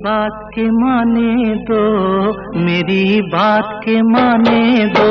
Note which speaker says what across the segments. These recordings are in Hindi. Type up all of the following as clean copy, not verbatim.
Speaker 1: बात के माने दो, मेरी बात के माने दो,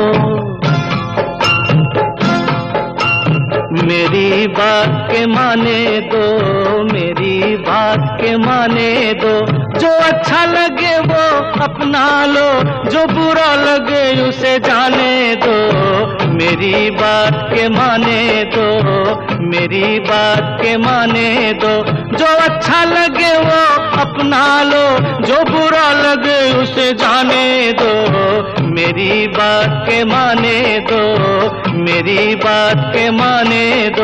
Speaker 1: मेरी बात के माने दो, मेरी बात के माने दो। जो अच्छा लगे वो अपना लो, जो बुरा लगे उसे जाने दो। मेरी बात के माने दो, मेरी बात के माने दो। जो अच्छा लगे वो अपना लो, जो बुरा लगे उसे जाने दो। मेरी बात के माने दो, मेरी बात के माने दो।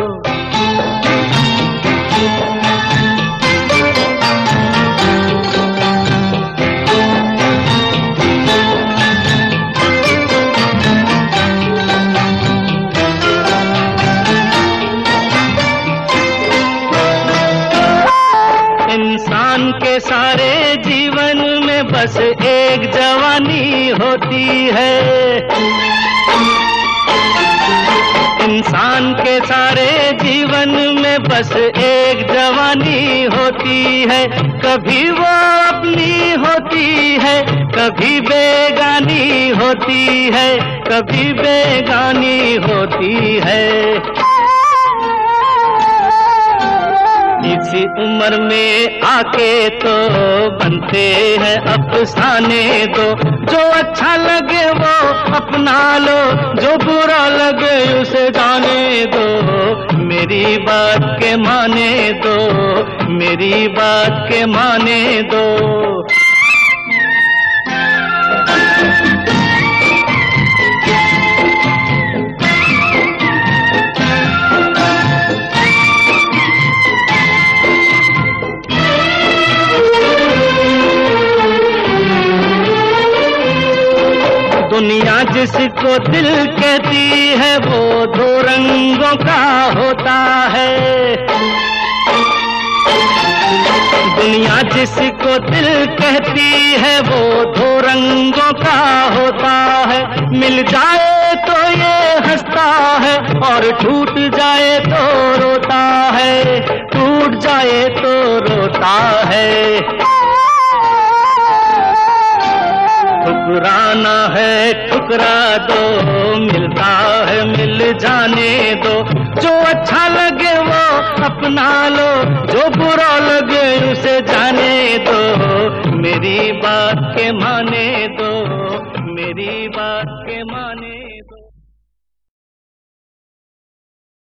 Speaker 1: इंसान के सारे जीवन में बस एक जवानी होती है। इंसान के सारे जीवन में बस एक जवानी होती है। कभी वो अपनी होती है, कभी बेगानी होती है, कभी बेगानी होती है। इसी उम्र में आके तो बनते हैं अफसाने दो। जो अच्छा लगे वो अपना लो, जो बुरा लगे उसे जाने दो। मेरी बात के माने दो, मेरी बात के माने दो। दुनिया जिसको दिल कहती है वो दो रंगों का होता है। दुनिया जिसको दिल कहती है वो दो रंगों का होता है। मिल जाए तो ये हंसता है और टूट जाए तो रोता है, टूट जाए तो रोता है। ठुकराना है ठुकरा दो, मिलता है मिल जाने दो। जो अच्छा लगे वो अपना लो, जो बुरा लगे उसे जाने दो। मेरी बात के मान